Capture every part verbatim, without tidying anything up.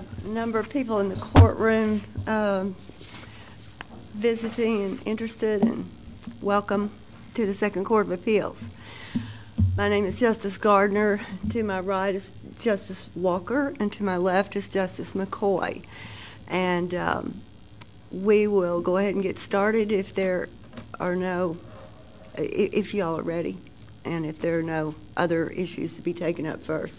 have a number of people in the courtroom um, visiting and interested, and welcome to the Second Court of Appeals. My name is Justice Gardner. To my right is Justice Walker, and to my left is Justice McCoy. And um, we will go ahead and get started if there are no, if y'all are ready, and if there are no other issues to be taken up first.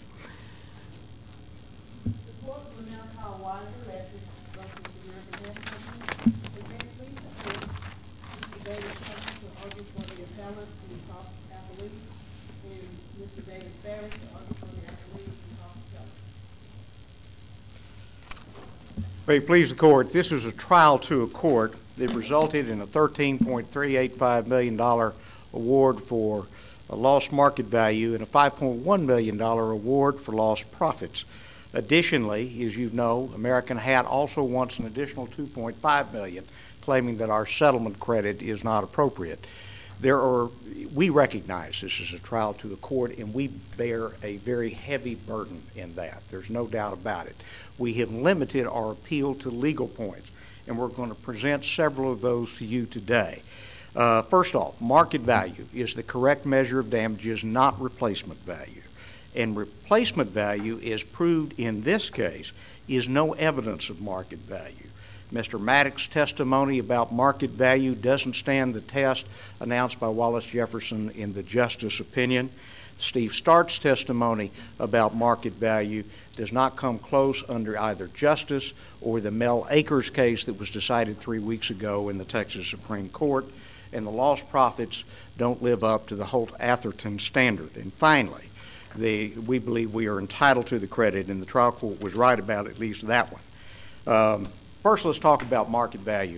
May it please the court, this is a trial to a court that resulted in a thirteen point three eight five million dollars award for a lost market value and a five point one million dollars award for lost profits. Additionally, as you know, American Hat also wants an additional two point five million dollars, claiming that our settlement credit is not appropriate. There are, we recognize this is a trial to a court, and we bear a very heavy burden in that. There's no doubt about it. We have limited our appeal to legal points, and we're going to present several of those to you today. Uh, first off, market value is the correct measure of damages, not replacement value. And replacement value, is proved in this case, is no evidence of market value. Mister Maddox's testimony about market value doesn't stand the test announced by Wallace Jefferson in the Justice opinion. Steve Start's testimony about market value does not come close under either Justice or the Mel Akers case that was decided three weeks ago in the Texas Supreme Court, and the lost profits don't live up to the Holt-Atherton standard. And finally, the, we believe we are entitled to the credit, and the trial court was right about at least that one. Um, First, let's talk about market value.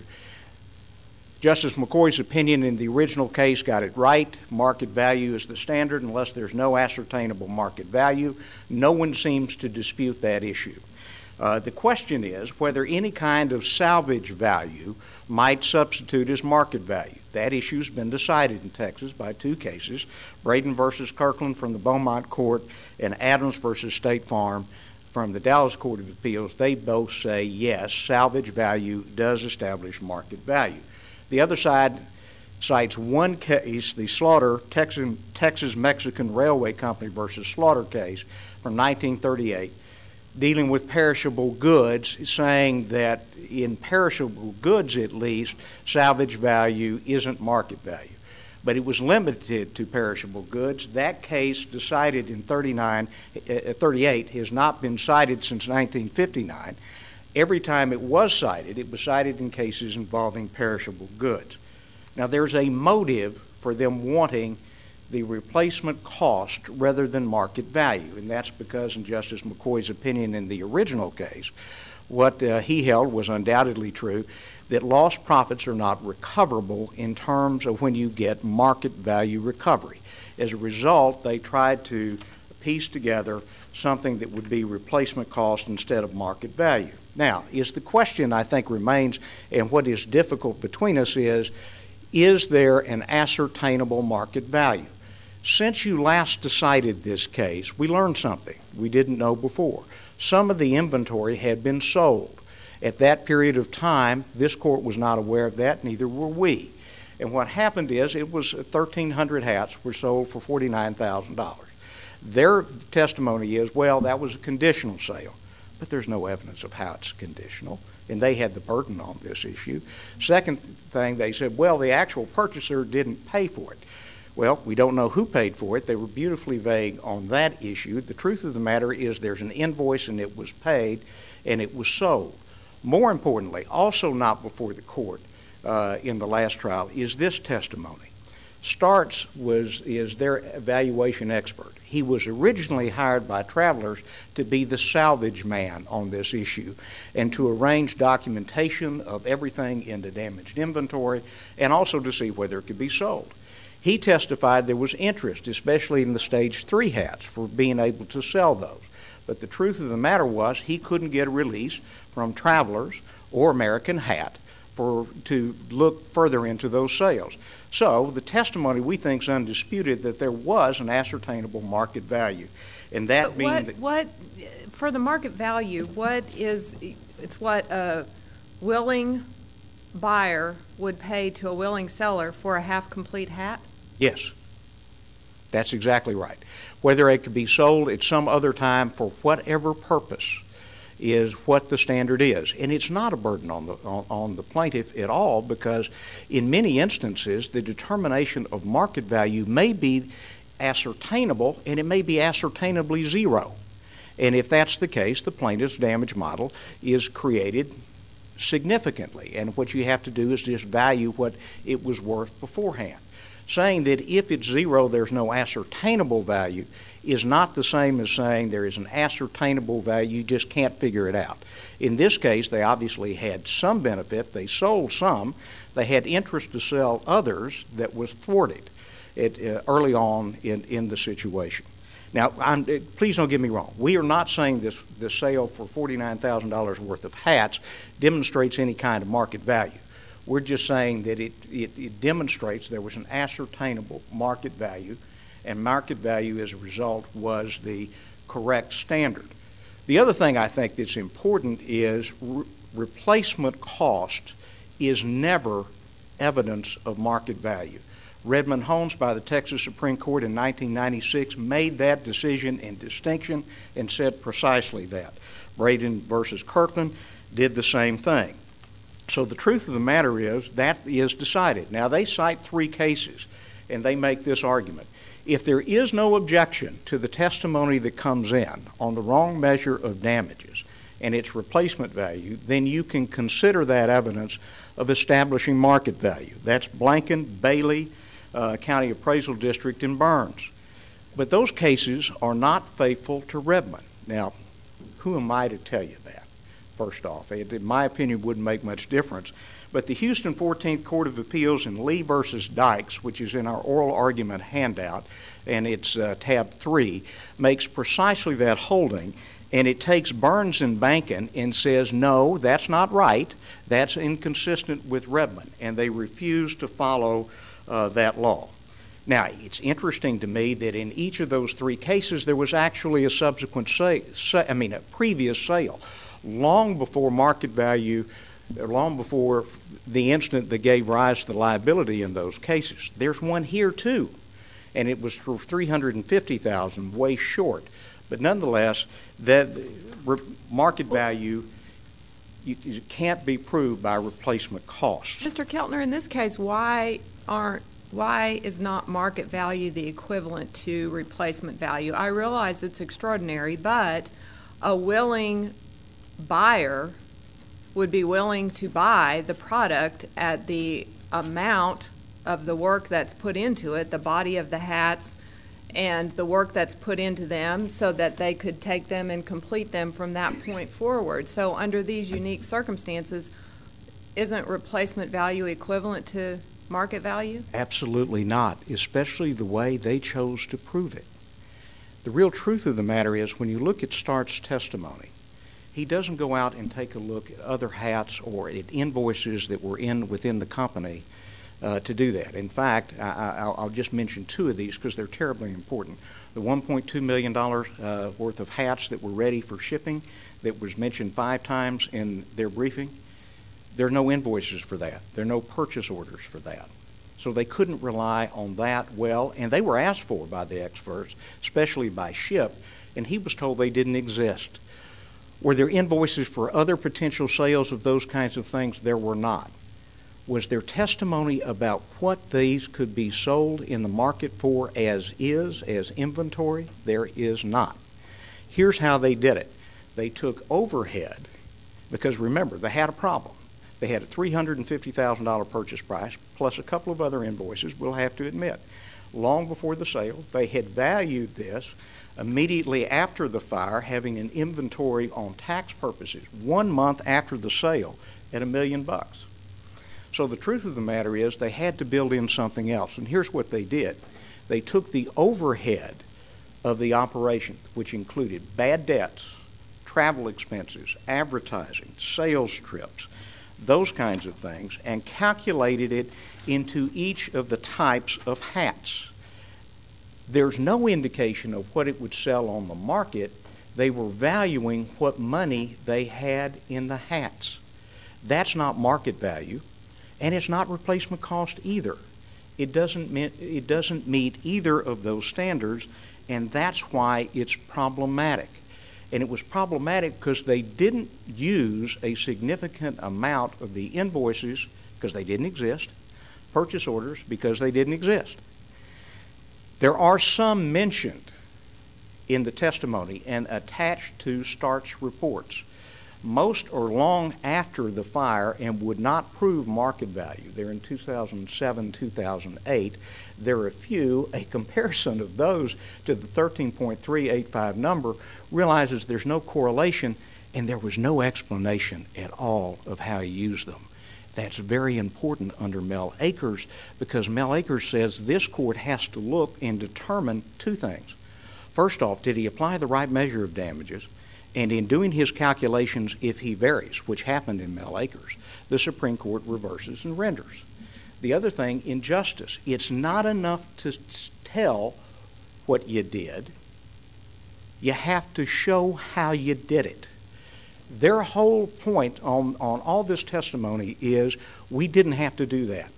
Justice McCoy's opinion in the original case got it right. Market value is the standard unless there's no ascertainable market value. No one seems to dispute that issue. Uh, the question is whether any kind of salvage value might substitute as market value. That issue has been decided in Texas by two cases, Braden versus Kirkland from the Beaumont Court and Adams versus State Farm from the Dallas Court of Appeals. They both say yes, salvage value does establish market value. The other side cites one case, the Slaughter, Texas, Texas Mexican Railway Company versus Slaughter case from nineteen thirty-eight, dealing with perishable goods, saying that in perishable goods at least, salvage value isn't market value. But it was limited to perishable goods. That case, decided in thirty-nine, uh, thirty-eight, has not been cited since nineteen fifty-nine. Every time it was cited, it was cited in cases involving perishable goods. Now, there's a motive for them wanting the replacement cost rather than market value, and that's because, in Justice McCoy's opinion in the original case, what uh, he held was undoubtedly true, that lost profits are not recoverable in terms of when you get market value recovery. As a result, they tried to piece together something that would be replacement cost instead of market value. Now, is the question I think remains, and what is difficult between us is, is there an ascertainable market value? Since you last decided this case, we learned something we didn't know before. Some of the inventory had been sold. At that period of time, this court was not aware of that, neither were we. And what happened is it was thirteen hundred hats were sold for forty-nine thousand dollars. Their testimony is, well, that was a conditional sale, but there's no evidence of how it's conditional, and they had the burden on this issue. Second thing, they said, well, the actual purchaser didn't pay for it. Well, we don't know who paid for it. They were beautifully vague on that issue. The truth of the matter is there's an invoice and it was paid and it was sold. More importantly, also not before the court uh, in the last trial, is this testimony. Starts was is their evaluation expert. He was originally hired by Travelers to be the salvage man on this issue and to arrange documentation of everything in the damaged inventory and also to see whether it could be sold. He testified there was interest, especially in the stage three hats, for being able to sell those. But the truth of the matter was he couldn't get a release from Travelers or American Hat for to look further into those sales. So the testimony we think is undisputed that there was an ascertainable market value, and that But being what, that what, for the market value, what is, it's what a willing buyer would pay to a willing seller for a half-complete hat? yes, that's exactly right. Whether it could be sold at some other time for whatever purpose is what the standard is. And it's not a burden on the, on, on the plaintiff at all, because in many instances the determination of market value may be ascertainable, and it may be ascertainably zero. And if that's the case, the plaintiff's damage model is created significantly, and what you have to do is just value what it was worth beforehand. Saying that if it's zero, there's no ascertainable value is not the same as saying there is an ascertainable value, you just can't figure it out. In this case, they obviously had some benefit. They sold some. They had interest to sell others that was thwarted at, uh, early on in, in the situation. Now, I'm, uh, please don't get me wrong. We are not saying this, this sale for forty-nine thousand dollars worth of hats demonstrates any kind of market value. We're just saying that it, it, it demonstrates there was an ascertainable market value, and market value as a result was the correct standard. The other thing I think that's important is re- replacement cost is never evidence of market value. Redmond Holmes by the Texas Supreme Court in nineteen ninety-six made that decision and distinction and said precisely that. Braden versus Kirkland did the same thing. So the truth of the matter is that is decided. Now they cite three cases and they make this argument. If there is no objection to the testimony that comes in on the wrong measure of damages and its replacement value, then you can consider that evidence of establishing market value. That's Blanken, Bailey, uh, County Appraisal District, and Burns. But those cases are not faithful to Redmond. Now, who am I to tell you that? First off, it, in my opinion, wouldn't make much difference. But the Houston fourteenth Court of Appeals in Lee versus Dykes, which is in our oral argument handout, and it's uh, tab three, makes precisely that holding, and it takes Burns and Bankin and says, no, that's not right, that's inconsistent with Redmond, and they refuse to follow uh, that law. Now, it's interesting to me that in each of those three cases there was actually a subsequent sale, I mean a previous sale, long before market value, long before the incident that gave rise to the liability in those cases. There's one here too, and it was for three hundred fifty thousand dollars, way short. But nonetheless, that market value you, you can't be proved by replacement costs. Mister Keltner, in this case, why aren't why is not market value the equivalent to replacement value? I realize it's extraordinary, but a willing buyer would be willing to buy the product at the amount of the work that's put into it, the body of the hats and the work that's put into them, so that they could take them and complete them from that point forward. So under these unique circumstances, isn't replacement value equivalent to market value? Absolutely not, especially the way they chose to prove it. The real truth of the matter is, when you look at Start's testimony, he doesn't go out and take a look at other hats or at invoices that were in within the company uh, to do that. In fact, I, I'll, I'll just mention two of these because they're terribly important. The one point two million dollars uh, worth of hats that were ready for shipping that was mentioned five times in their briefing, there are no invoices for that. There are no purchase orders for that. So they couldn't rely on that well, and they were asked for by the experts, especially by Ship, and he was told they didn't exist. Were there invoices for other potential sales of those kinds of things? There were not. Was there testimony about what these could be sold in the market for as is, as inventory? There is not. Here's how they did it. They took overhead, because remember, they had a problem. They had a three hundred fifty thousand dollars purchase price plus a couple of other invoices, we'll have to admit. Long before the sale, they had valued this immediately after the fire, having an inventory on tax purposes, one month after the sale, at a million bucks. So the truth of the matter is they had to build in something else, and here's what they did. They took the overhead of the operation, which included bad debts, travel expenses, advertising, sales trips, those kinds of things, and calculated it into each of the types of hats. There's no indication of what it would sell on the market. They were valuing what money they had in the hats. That's not market value, and it's not replacement cost either. It doesn't meet, it doesn't meet either of those standards, and that's why it's problematic. And it was problematic because they didn't use a significant amount of the invoices because they didn't exist, purchase orders because they didn't exist. There are some mentioned in the testimony and attached to Start's reports. Most are long after the fire and would not prove market value. They're in two thousand seven, two thousand eight. There are a few. A comparison of those to the thirteen point three eight five number realizes there's no correlation, and there was no explanation at all of how he used them. That's very important under Mel Akers, because Mel Akers says this court has to look and determine two things. First off, did he apply the right measure of damages? And in doing his calculations, if he varies, which happened in Mel Akers, the Supreme Court reverses and renders. The other thing, injustice. It's not enough to tell what you did. You have to show how you did it. Their whole point on, on all this testimony is we didn't have to do that.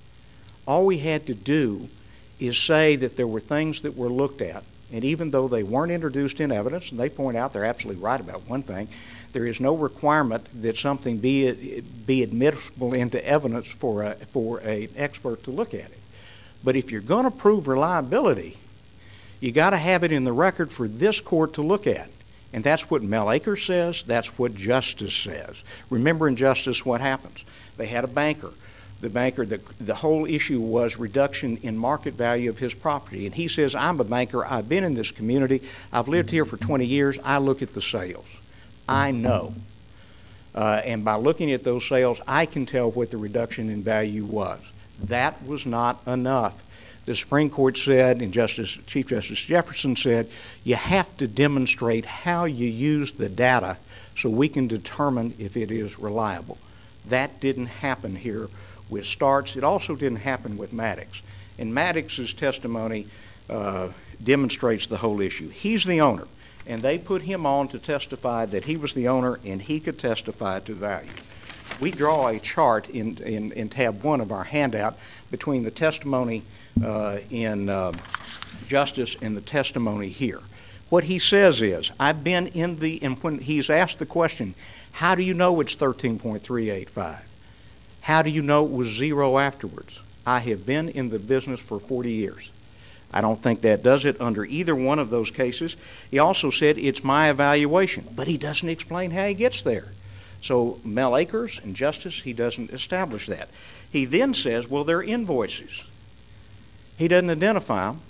All we had to do is say that there were things that were looked at, and even though they weren't introduced in evidence, and they point out they're absolutely right about one thing, there is no requirement that something be be admissible into evidence for a, for an expert to look at it. But if you're going to prove reliability, you got to have it in the record for this court to look at. And that's what Mel Akers says. That's what Justice says. Remember in Justice what happens. They had a banker. The banker, the, the whole issue was reduction in market value of his property. And he says, I'm a banker. I've been in this community. I've lived here for twenty years. I look at the sales. I know. Uh, and by looking at those sales, I can tell what the reduction in value was. That was not enough. The Supreme Court said, and Justice, Chief Justice Jefferson said, you have to demonstrate how you use the data so we can determine if it is reliable. That didn't happen here with Starts. It also didn't happen with Maddox. And Maddox's testimony uh, demonstrates the whole issue. He's the owner, and they put him on to testify that he was the owner and he could testify to value. We draw a chart in, in, in tab one of our handout between the testimony uh, in uh, Justice and the testimony here. What he says is, I've been in the, and when he's asked the question, how do you know it's thirteen point three eight five? How do you know it was zero afterwards? I have been in the business for forty years. I don't think that does it under either one of those cases. He also said it's my evaluation, but he doesn't explain how he gets there. So Mel Akers and Justice, he doesn't establish that. He then says, well, they're invoices. He doesn't identify them.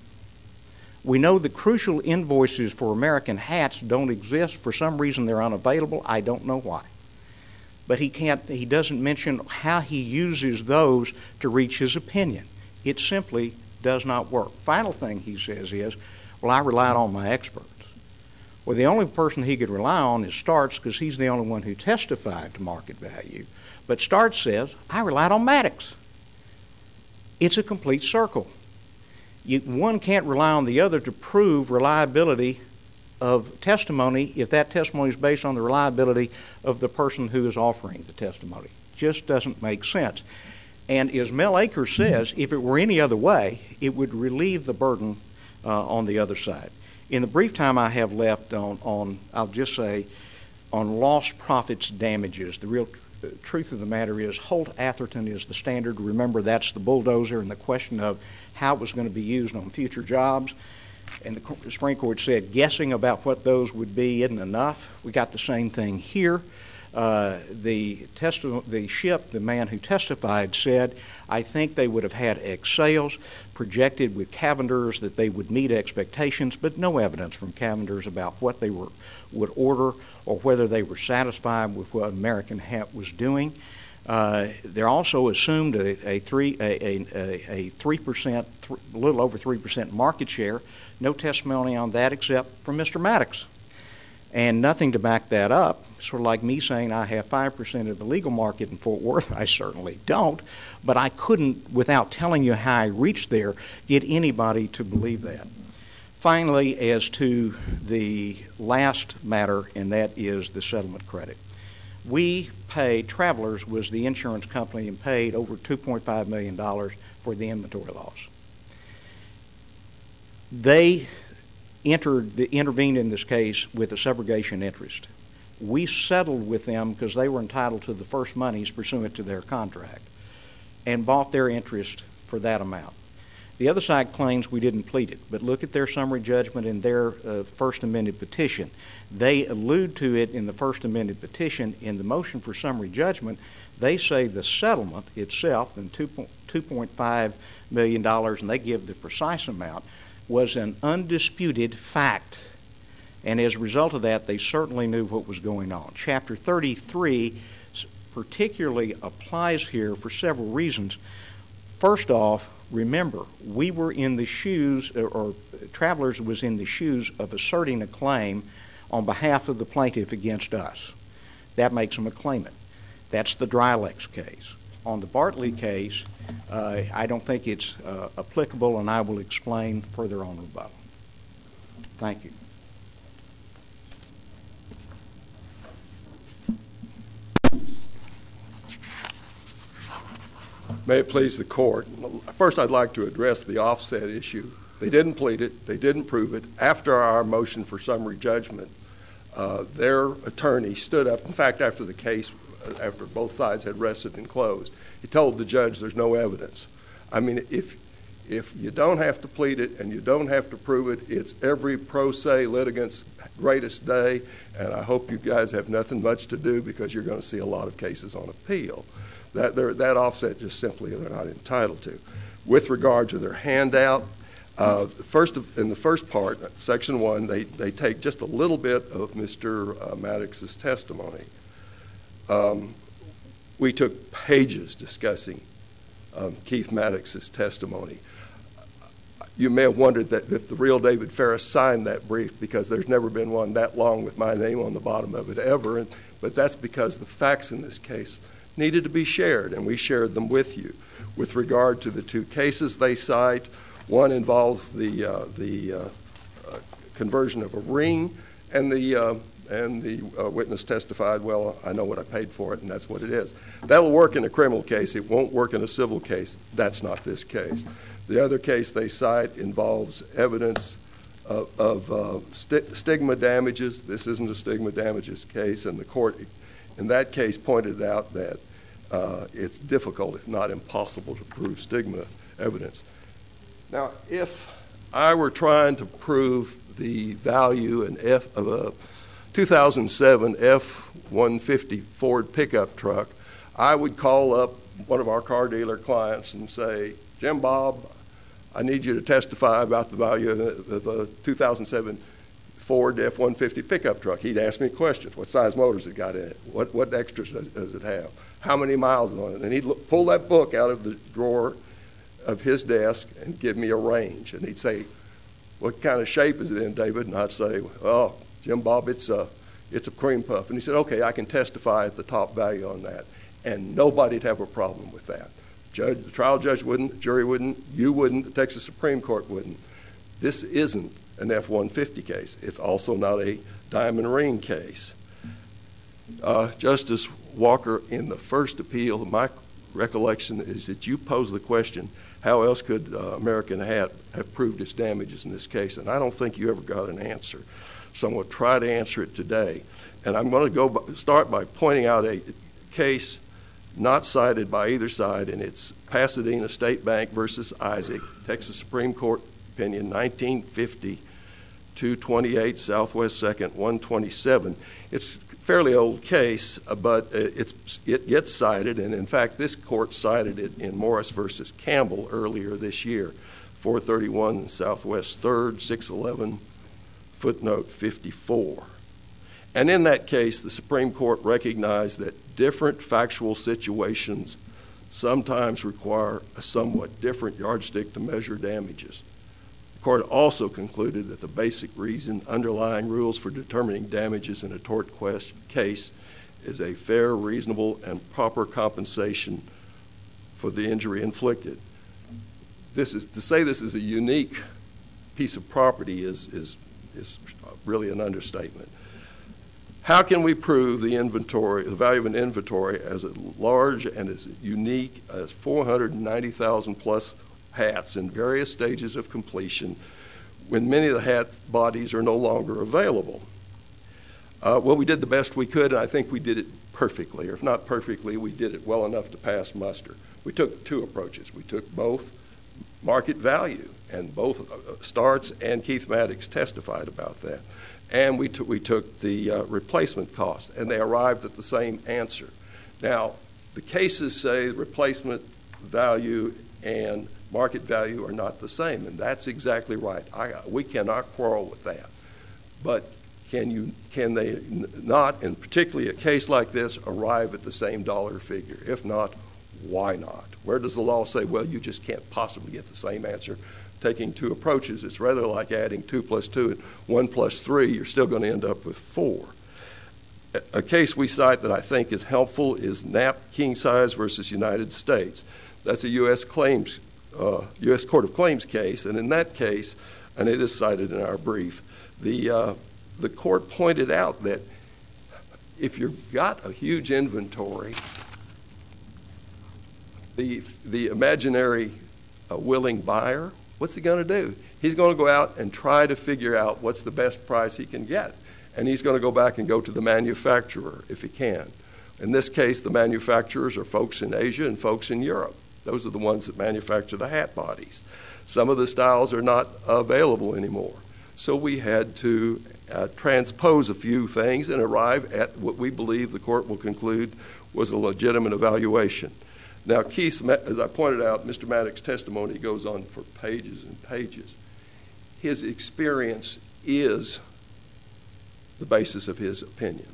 We know the crucial invoices for American Hats don't exist. For some reason, they're unavailable. I don't know why. But he can't, he doesn't mention how he uses those to reach his opinion. It simply does not work. Final thing he says is, well, I relied on my experts. Well, the only person he could rely on is Starts, because he's the only one who testified to market value. But Starts says, I relied on Maddox. It's a complete circle. You, one can't rely on the other to prove reliability of testimony if that testimony is based on the reliability of the person who is offering the testimony. Just doesn't make sense. And as Mel Akers says, if it were any other way, it would relieve the burden uh, on the other side. In the brief time I have left on, on I'll just say, on lost profits damages, the real tr- truth of the matter is Holt Atherton is the standard. Remember, that's the bulldozer, and the question of how it was going to be used on future jobs. And the Supreme Court said guessing about what those would be isn't enough. We got the same thing here. Uh, the, testi- the ship, the man who testified, said, I think they would have had X sales, projected with Cavenders that they would meet expectations, but no evidence from Cavenders about what they were, would order or whether they were satisfied with what American Hat was doing. Uh, they're also assumed a, a three a, a, a three percent, th- a little over three percent market share. No testimony on that except from Mister Maddox. and nothing to back that up. Sort of like me saying I have five percent of the legal market in Fort Worth. I certainly don't, but I couldn't, without telling you how I reached there, get anybody to believe that. Finally, as to the last matter, and that is the settlement credit. We paid, Travelers was the insurance company, and paid over two point five million dollars for the inventory loss. They entered, the, intervened in this case with a subrogation interest. We settled with them because they were entitled to the first monies pursuant to their contract and bought their interest for that amount. The other side claims we didn't plead it, but look at their summary judgment in their uh, first amended petition. They allude to it in the first amended petition. In the motion for summary judgment, they say the settlement itself, and two point five million dollars, and they give the precise amount, was an undisputed fact. And as a result of that, they certainly knew what was going on. Chapter thirty-three particularly applies here for several reasons. First off, remember, we were in the shoes, or, or Travelers was in the shoes of asserting a claim on behalf of the plaintiff against us. That makes them a claimant. That's the Drylex case. On the Bartley case, uh, I don't think it's uh, applicable, and I will explain further on rebuttal. Thank you. May it please the court. First, I'd like to address the offset issue. They didn't plead it. They didn't prove it. After our motion for summary judgment, uh, their attorney stood up. In fact, after the case, after both sides had rested and closed, he told the judge there's no evidence. I mean, if if you don't have to plead it and you don't have to prove it, it's every pro se litigant's greatest day, and I hope you guys have nothing much to do because you're going to see a lot of cases on appeal. That, that offset just simply they're not entitled to. With regard to their handout, uh, first of, in the first part, section one, they, they take just a little bit of Mister Uh, Maddox's testimony. Um, we took pages discussing um, Keith Maddox's testimony. You may have wondered that if the real David Ferris signed that brief, because there's never been one that long with my name on the bottom of it ever, and, but that's because the facts in this case needed to be shared, and we shared them with you. With regard to the two cases they cite, one involves the uh, the uh, uh, conversion of a ring, and the uh, and the uh, witness testified, well, I know what I paid for it, and that's what it is. That'll work in a criminal case. It won't work in a civil case. That's not this case. The other case they cite involves evidence of, of uh, st- stigma damages. This isn't a stigma damages case, and the court in that case pointed out that uh, it's difficult, if not impossible, to prove stigma evidence. Now, if I were trying to prove the value in F, of a two thousand seven F one fifty Ford pickup truck, I would call up one of our car dealer clients and say, Jim Bob, I need you to testify about the value of a two thousand seven Ford F one fifty pickup truck. He'd ask me questions. What size motors it got in it? What what extras does, does it have? How many miles on it? And he'd look, pull that book out of the drawer of his desk and give me a range. And he'd say, what kind of shape is it in, David? And I'd say, oh, Jim Bob, it's a, it's a cream puff. And he said, okay, I can testify at the top value on that. And nobody'd have a problem with that. Judge, the trial judge wouldn't, the jury wouldn't, you wouldn't, the Texas Supreme Court wouldn't. This isn't an F one fifty case. It's also not a diamond ring case. Uh, Justice Walker, in the first appeal, my recollection is that you posed the question, how else could uh, American Hat have proved its damages in this case? And I don't think you ever got an answer. So I'm going to try to answer it today. And I'm going to go by, start by pointing out a case not cited by either side, and it's Pasadena State Bank versus Isaac, Texas Supreme Court opinion, nineteen fifty, two twenty-eight Southwest second, one twenty-seven. It's a fairly old case, but it's it gets cited, and in fact, this court cited it in Morris versus Campbell earlier this year, four thirty-one Southwest third, six eleven, footnote fifty-four. And in that case, the Supreme Court recognized that different factual situations sometimes require a somewhat different yardstick to measure damages. The court also concluded that the basic reason underlying rules for determining damages in a tort quest case is a fair, reasonable, and proper compensation for the injury inflicted. This is, to say this is a unique piece of property is, is, is really an understatement. How can we prove the inventory, the value of an inventory as large and as unique as four hundred ninety thousand plus hats in various stages of completion when many of the hat bodies are no longer available? Uh, well, we did the best we could, and I think we did it perfectly, or if not perfectly, we did it well enough to pass muster. We took two approaches. We took both market value, and both uh, Starts and Keith Maddox testified about that. And we, we took the uh, replacement cost, and they arrived at the same answer. Now, the cases say replacement value and market value are not the same, and that's exactly right. I, we cannot quarrel with that. But can, you, can they n- not, and particularly a case like this, arrive at the same dollar figure? If not, why not? Where does the law say, well, you just can't possibly get the same answer taking two approaches? It's rather like adding two plus two and one plus three. You're still going to end up with four. A case we cite that I think is helpful is Knapp King Size versus United States. That's a U S claims, uh, U S Court of Claims case, and in that case, and it is cited in our brief, the uh, the court pointed out that if you've got a huge inventory, the the imaginary uh, willing buyer, what's he going to do? He's going to go out and try to figure out what's the best price he can get. And he's going to go back and go to the manufacturer if he can. In this case, the manufacturers are folks in Asia and folks in Europe. Those are the ones that manufacture the hat bodies. Some of the styles are not available anymore. So we had to uh, transpose a few things and arrive at what we believe the court will conclude was a legitimate evaluation. Now, Keith, as I pointed out, Mister Maddox's testimony goes on for pages and pages. His experience is the basis of his opinion.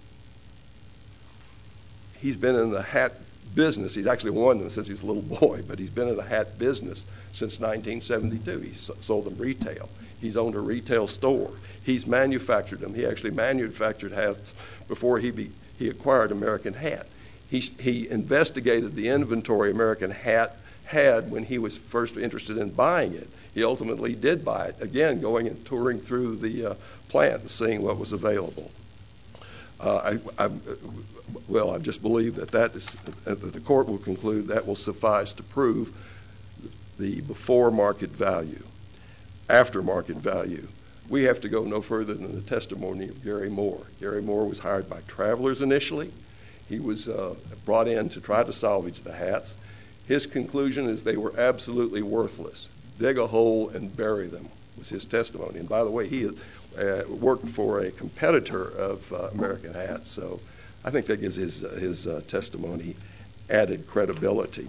He's been in the hat business. He's actually worn them since he was a little boy, but he's been in the hat business since nineteen seventy-two. He's sold them retail. He's owned a retail store. He's manufactured them. He actually manufactured hats before he be, he acquired American Hat. He, he investigated the inventory American Hat had when he was first interested in buying it. He ultimately did buy it, again, going and touring through the uh, plant and seeing what was available. Uh, I, I, well, I just believe that, that, is, uh, that the court will conclude that will suffice to prove the before market value. After market value, we have to go no further than the testimony of Gary Moore. Gary Moore was hired by Travelers initially. He was uh, brought in to try to salvage the hats. His conclusion is they were absolutely worthless. Dig a hole and bury them was his testimony. And by the way, he uh, worked for a competitor of uh, American Hat, so I think that gives his, uh, his uh, testimony added credibility.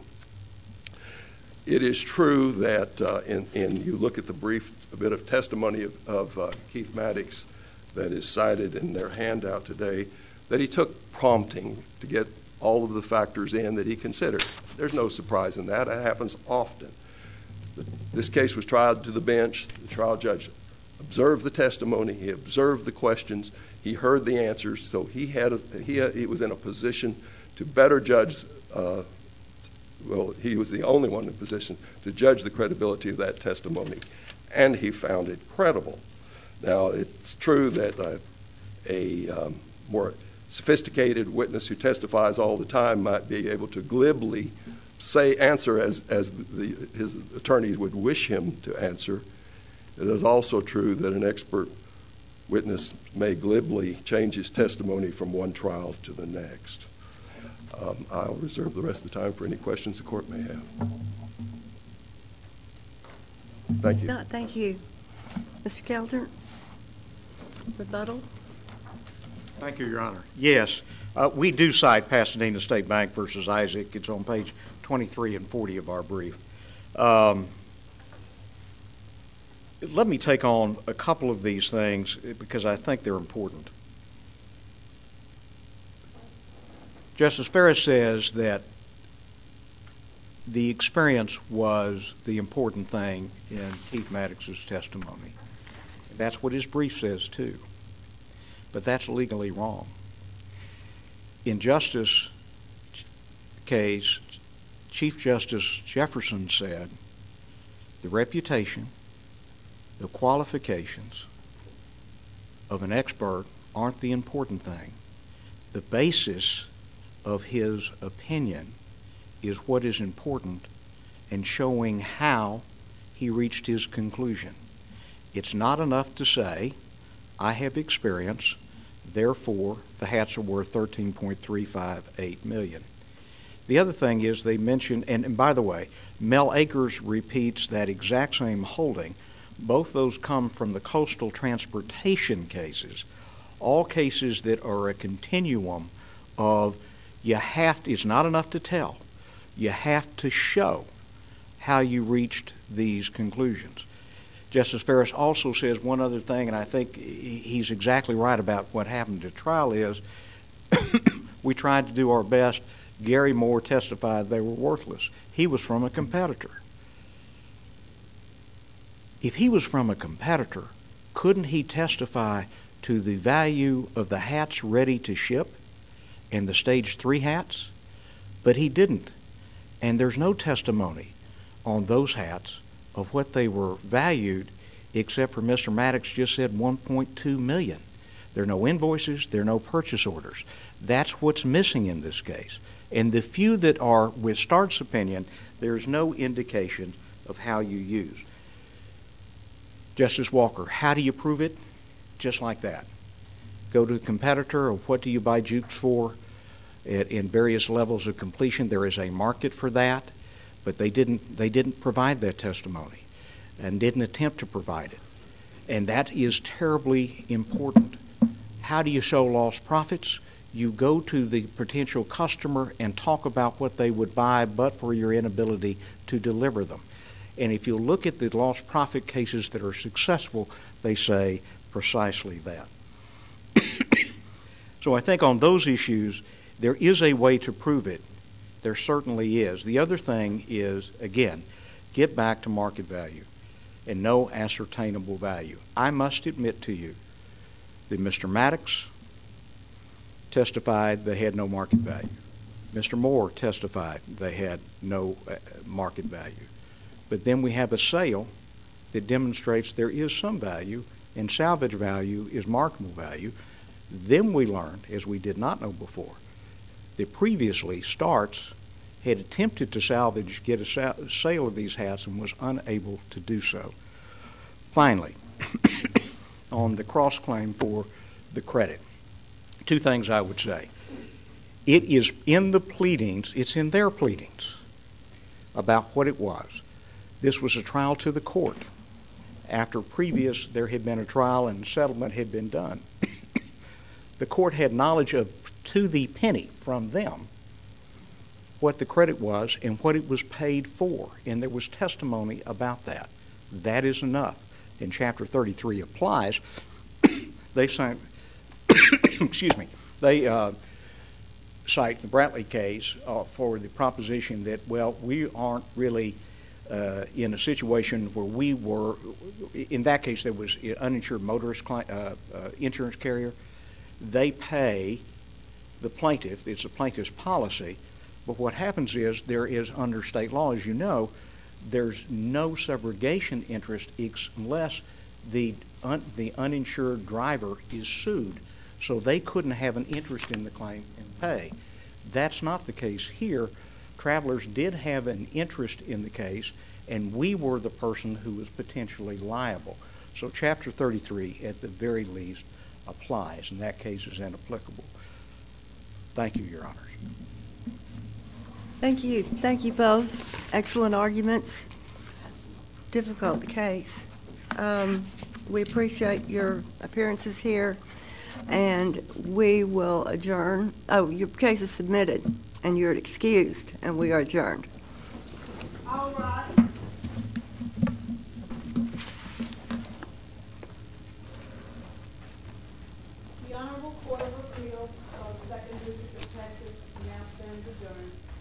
It is true that, uh, in, in you look at the brief a bit of testimony of, of uh, Keith Maddox that is cited in their handout today, that he took prompting to get all of the factors in that he considered. There's no surprise in that. It happens often. This case was tried to the bench. The trial judge observed the testimony. He observed the questions. He heard the answers. So he had a, he, had, he was in a position to better judge. Uh, well, he was the only one in a position to judge the credibility of that testimony, and he found it credible. Now, it's true that uh, a um, more sophisticated witness who testifies all the time might be able to glibly say answer as, as the, his attorney would wish him to answer. It is also true that an expert witness may glibly change his testimony from one trial to the next. Um, I'll reserve the rest of the time for any questions the court may have. Thank you. No, thank you. Mister Kelter, rebuttal? Thank you, Your Honor. Yes, uh, we do cite Pasadena State Bank versus Isaac. It's on page twenty-three and forty of our brief. Um, let me take on a couple of these things because I think they're important. Justice Ferris says that the experience was the important thing in Keith Maddox's testimony. That's what his brief says too. But that's legally wrong. In Justice case, Chief Justice Jefferson said, the reputation, the qualifications of an expert aren't the important thing. The basis of his opinion is what is important in showing how he reached his conclusion. It's not enough to say, I have experience, therefore the hats are worth thirteen point three five eight million dollars. The other thing is they mentioned, and, and by the way, Mel Akers repeats that exact same holding. Both those come from the coastal transportation cases, all cases that are a continuum of you have to, it's not enough to tell. You have to show how you reached these conclusions. Justice Ferris also says one other thing, and I think he's exactly right about what happened at trial is we tried to do our best. Gary Moore testified they were worthless. He was from a competitor. If he was from a competitor, couldn't he testify to the value of the hats ready to ship and the stage three hats? But he didn't. And there's no testimony on those hats of what they were valued, except for Mister Maddox just said one point two million dollars. There are no invoices, there are no purchase orders. That's what's missing in this case. And the few that are, with Start's opinion, there's no indication of how you use. Justice Walker, how do you prove it? Just like that. Go to the competitor, or what do you buy jukes for? At, in various levels of completion, there is a market for that, but they didn't, they didn't provide that testimony and didn't attempt to provide it. And that is terribly important. How do you show lost profits? You go to the potential customer and talk about what they would buy but for your inability to deliver them. And if you look at the lost profit cases that are successful, they say precisely that. So I think on those issues, there is a way to prove it. There certainly is. The other thing is, again, get back to market value and no ascertainable value. I must admit to you that Mister Maddox testified they had no market value. Mister Moore testified they had no uh, market value. But then we have a sale that demonstrates there is some value, and salvage value is marketable value. Then we learned, as we did not know before, that previously Starts had attempted to salvage, get a sa- sale of these hats and was unable to do so. Finally, on the cross-claim for the credit, two things I would say. It is in the pleadings, it's in their pleadings about what it was. This was a trial to the court. After previous, there had been a trial and settlement had been done. The court had knowledge of, to the penny from them, what the credit was and what it was paid for, and there was testimony about that. That is enough. And Chapter thirty-three applies. They cite, excuse me, they uh, cite the Bradley case uh, for the proposition that, well, we aren't really uh, in a situation where we were, in that case there was an uninsured motorist cli- uh, uh, insurance carrier. They pay the plaintiff, it's the plaintiff's policy, but what happens is there is, under state law, as you know, there's no subrogation interest ex- unless the un- the uninsured driver is sued. So they couldn't have an interest in the claim and pay. That's not the case here. Travelers did have an interest in the case, and we were the person who was potentially liable. So Chapter thirty-three, at the very least, applies, and that case is inapplicable. Thank you, Your Honors. Thank you. Thank you both. Excellent arguments. Difficult case. Um, we appreciate your appearances here, and we will adjourn. Oh, your case is submitted, and you're excused, and we are adjourned. All right. The Honorable Court of Appeals of the Second District of Texas now stands adjourned.